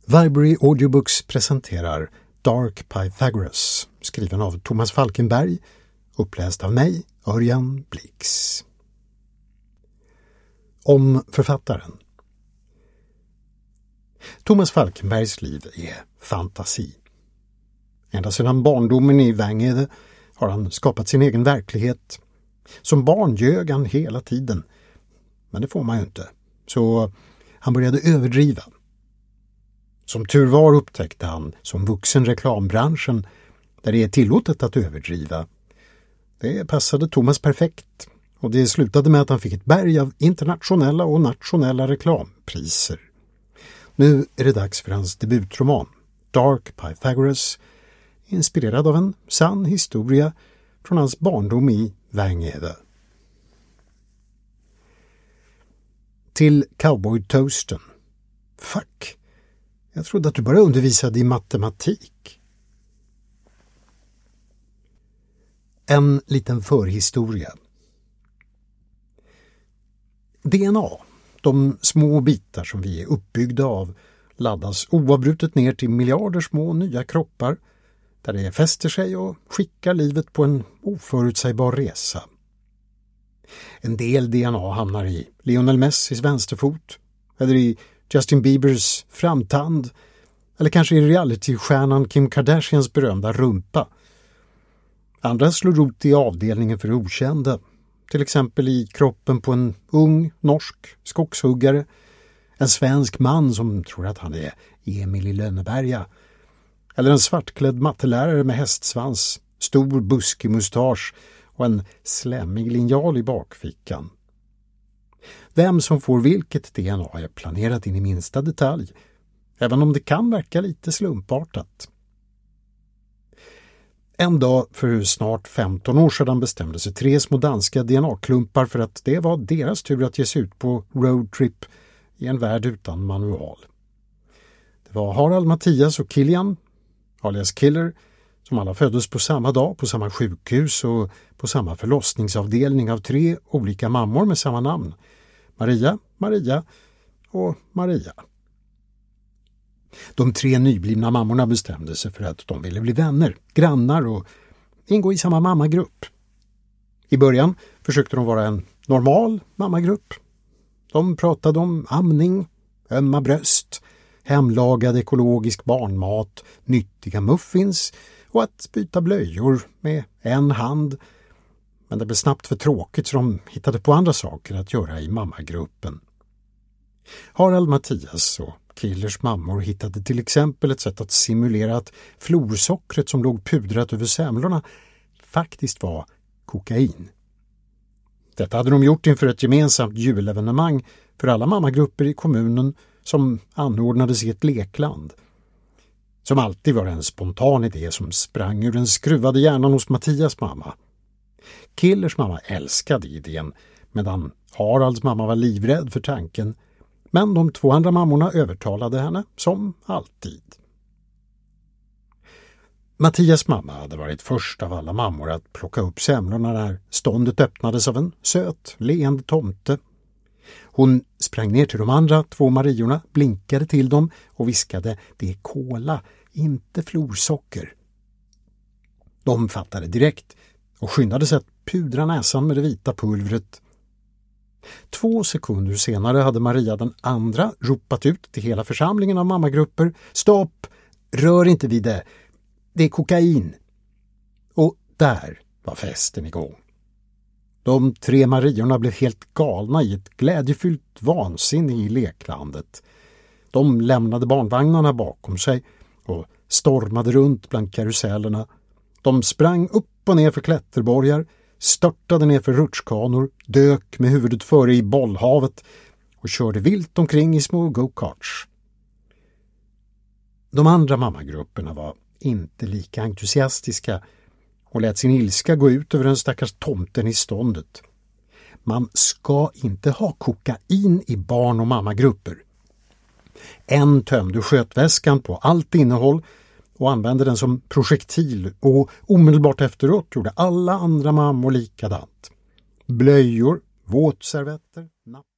Viberary Audiobooks presenterar Dark Pythagoras, skriven av Thomas Falkenberg, uppläst av mig, Örjan Blix. Om författaren. Thomas Falkenbergs liv är fantasi. Ända sedan barndomen i Vangede har han skapat sin egen verklighet. Som barn ljög han hela tiden. Men det får man ju inte. Så han började överdriva. Som tur var upptäckte han som vuxen reklambranschen där det är tillåtet att överdriva. Det passade Thomas perfekt och det slutade med att han fick ett berg av internationella och nationella reklampriser. Nu är det dags för hans debutroman Dark Pythagoras, inspirerad av en sann historia från hans barndom i Vangede. Till cowboytoasten. Fuck. Jag trodde att du bara undervisade i matematik. En liten förhistoria. DNA, de små bitar som vi är uppbyggda av, laddas oavbrutet ner till miljarder små nya kroppar där det fäster sig och skickar livet på en oförutsägbar resa. En del DNA hamnar i Lionel Messis vänsterfot eller i Justin Biebers framtand eller kanske i realitystjärnan Kim Kardashians berömda rumpa. Andra slår rot i avdelningen för okända, till exempel i kroppen på en ung norsk skogshuggare, en svensk man som tror att han är Emil i Lönneberga, eller en svartklädd mattelärare med hästsvans, stor buskig mustasch och en slämmig linjal i bakfickan. Vem som får vilket DNA är planerat in i minsta detalj, även om det kan verka lite slumpartat. En dag för snart 15 år sedan bestämde sig 3 små danska DNA-klumpar för att det var deras tur att ge sig ut på roadtrip i en värld utan manual. Det var Harald, Mattias och Kilian, alias Killer, som alla föddes på samma dag, på samma sjukhus och på samma förlossningsavdelning av 3 olika mammor med samma namn. Maria, Maria och Maria. De 3 nyblivna mammorna bestämde sig för att de ville bli vänner, grannar och ingå i samma mammagrupp. I början försökte de vara en normal mammagrupp. De pratade om amning, ömma bröst, hemlagad ekologisk barnmat, nyttiga muffins och att byta blöjor med en hand. Men det blev snabbt för tråkigt så de hittade på andra saker att göra i mammagruppen. Harald, Mattias och Killers mammor hittade till exempel ett sätt att simulera att florsockret som låg pudrat över semlorna faktiskt var kokain. Detta hade de gjort inför ett gemensamt julevenemang för alla mammagrupper i kommunen som anordnades i ett lekland. Som alltid var det en spontan idé som sprang ur den skruvade hjärnan hos Mattias mamma. Killers mamma älskade idén medan Haralds mamma var livrädd för tanken. Men de 2 andra mammorna övertalade henne som alltid. Mattias mamma hade varit först av alla mammor att plocka upp semlorna när ståndet öppnades av en söt, leende tomte. Hon sprang ner till de andra 2 Mariorna, blinkade till dem och viskade: "Det är kola, inte florsocker." De fattade direkt och skyndade sig att pudra näsan med det vita pulvret. 2 sekunder senare hade Maria den andra ropat ut till hela församlingen av mammagrupper: "Stopp! Rör inte vid det! Det är kokain!" Och där var festen igång. De 3 Mariorna blev helt galna i ett glädjefyllt vansinne i leklandet. De lämnade barnvagnarna bakom sig och stormade runt bland karusellerna. De sprang upp och ner för klätterborgar, störtade ner för rutschkanor, dök med huvudet före i bollhavet och körde vilt omkring i små go-karts. De andra mammagrupperna var inte lika entusiastiska och lät sin ilska gå ut över den stackars tomten i ståndet. Man ska inte ha kokain i barn- och mammagrupper. En tömde skötväskan på allt innehåll och använde den som projektil och omedelbart efteråt gjorde alla andra mammor likadant. Blöjor, våtservetter, napp.